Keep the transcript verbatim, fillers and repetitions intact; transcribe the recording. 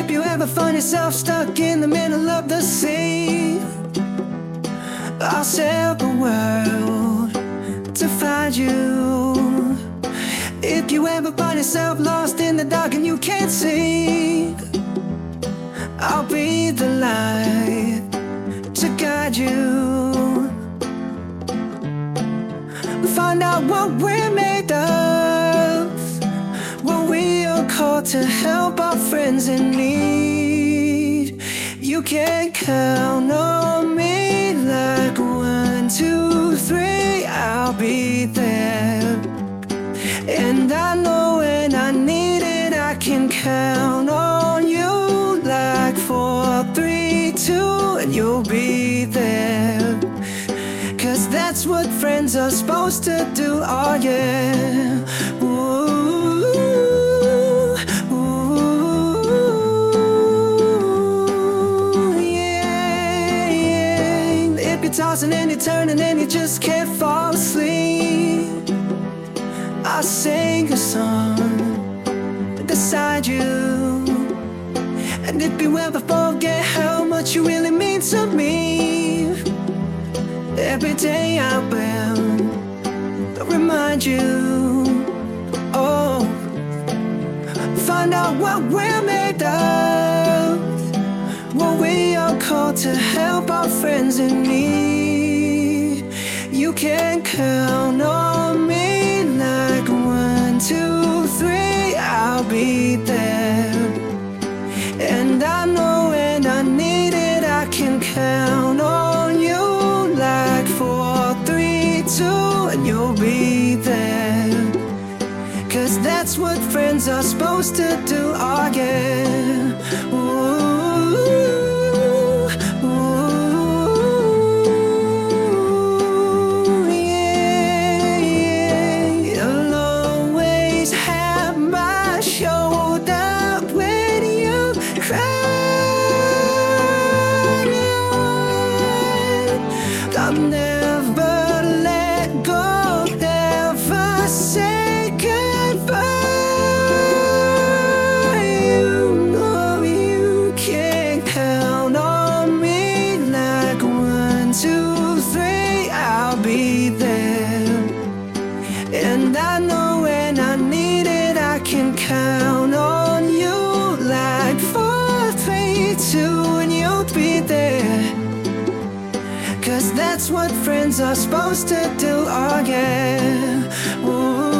if you ever find yourself stuck in the middle of the sea, I'll sail the world to find you. If you ever find yourself lost in the dark and you can't see, I'll be the light to guide you. Find out what we're made of, what we are called to help our friends in need. You can count on me like one, two, three, I'll be there. And I know when I need it, I can count on you like four, three, two, and you'll be there. Cause that's what friends are supposed to do, oh yeah. Ooh, ooh, yeah, yeah. If you're tossing and you're turning and you just can't fall asleep, I'll sing a song beside you. And if you ever forget how much you really mean to me, every day I will remind you. Oh, find out what we're made of, what we are called to help our friends in need. You can count on me like one, two, three, I'll be there. And I know when I need it, I can count on you like four, three, two, and you'll be there. Cause that's what friends are supposed to do, oh yeah. Ooh, ooh, yeah, yeah. You'll always have my shoulder when you cry. I'll never let go, never say goodbye. You know you can count on me like one, two, three, I'll be there. And I know when I need it, I can count on you like four, three, two, and you'll be there. Cause that's what friends are supposed to do, oh yeah. Ooh.